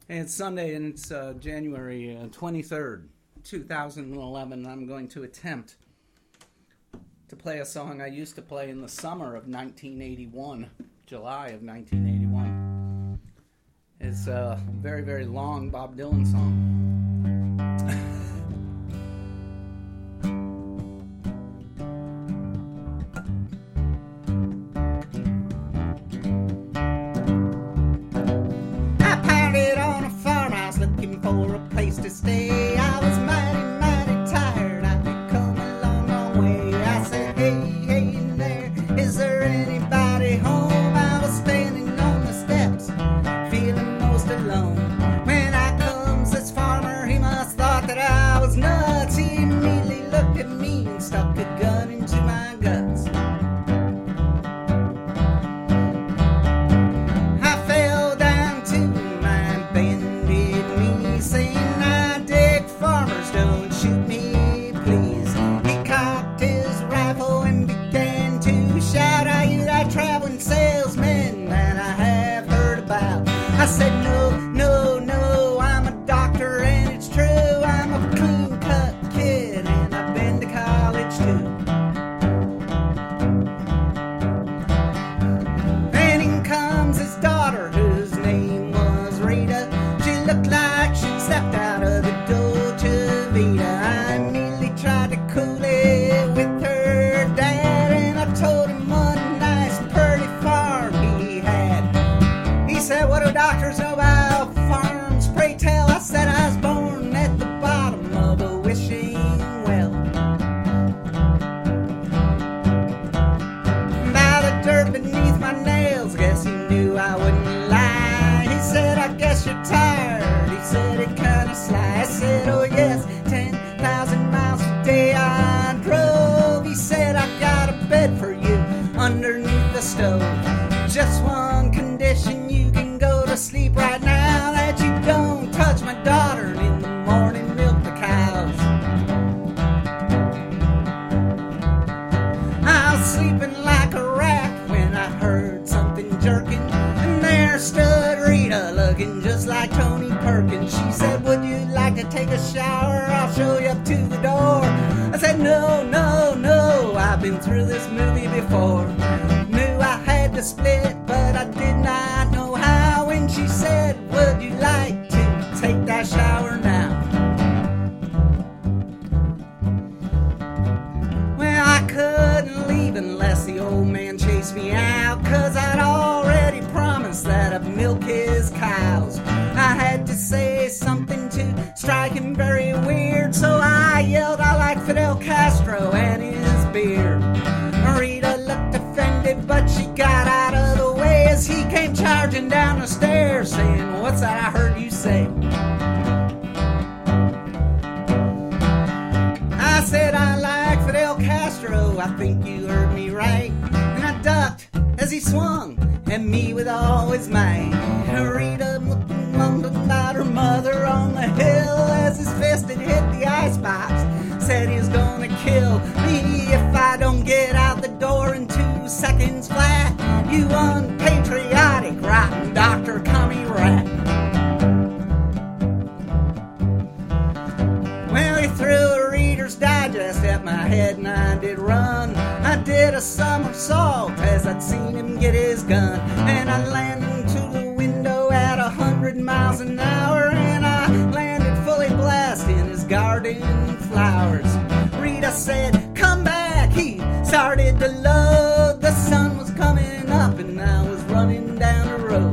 Hey, it's Sunday and it's January 23rd, 2011. I'm going to attempt to play a song I used to play in the summer of 1981, July of 1981. It's a very, very long Bob Dylan song. For a place to stay, I was mighty tired. I'd come a long way. I said, hey there, is there anybody home? I was standing on the steps, feeling most alone. When I comes this farmer, he must thought that I was nuts. He immediately looked at me and stuck a gun into my guts. I fell down to my bended knee, saying, I dig farmers, don't shoot me, please. He cocked his rifle and began to shout, are you that traveling salesman that I have heard about? I said, no, I'm a doctor and it's true. I'm a clean-cut kid and I've been to college too. And in comes his daughter, whose name was Rita. She looked like she'd stepped out of the Dolce Vita. I immediately tried to cool it with her dad, and I told him what a nice, pretty farm he had. He said, what do doctors know about farms? Pray tell. I said, I was born at the bottom of a wishing well. By the dirt beneath my nails, guess he knew I wouldn't lie. He said, I guess you're tired. He said it kinda sly. I said, oh yes, 10,000 miles a day I drove. He said, I got a bed for you underneath the stove. Just one condition, you can go to sleep right now, that you don't touch my daughter and in the morning milk the cows. I was sleeping like a rat when I heard something jerking, and there stood Rita looking just like Tony Perkins. She said, would you like to take a shower? I'll show you up to the door. I said, no, I've been through this movie before. Knew I had to split, but I did not know how. And she said, would you like to take that shower now? Well, I couldn't leave unless the old man chased me out, 'cause I'd already promised that I'd milk his cows. I had to say something to strike him very weird, so I yelled, I like Fidel Castro and his beard. Rita looked offended, but she got out of the way as he came charging down the stairs, saying, what's that I heard you say? I said, I like Fidel Castro, I think you heard me right. And I ducked as he swung at me with all his might. Rita mumbled about her mother on the hill as his fist had hit the icebox. Said he was gonna kill me if I don't get out the door in 2 seconds flat. You unpatriotic, rotten Dr. Commie rat. Well, he threw a Reader's Digest at my head and I did run. I did a somersault as I'd seen him get his gun, and I landed into the window at 100 miles an hour, and I landed fully blasting his garden flowers. Rita said, come back. He started to load. The sun was coming up and I was running down the road.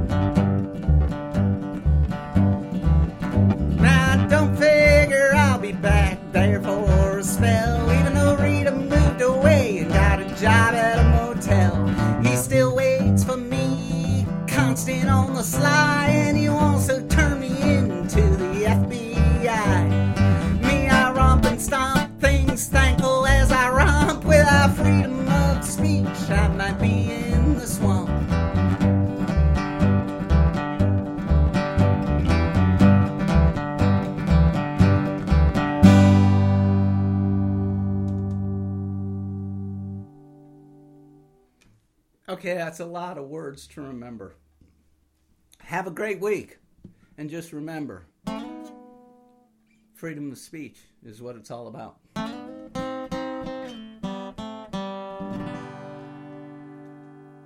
Now I don't figure I'll be back there for a spell, even though Rita moved away and got a job at a motel. He still waits for me, constant on the sly, and he wants to turn me into the FBI. Me, I romp and stomp things, thankful as I romp. Without freedom of speech, I might be in the swamp. Okay, that's a lot of words to remember. Have a great week. And just remember, freedom of speech is what it's all about.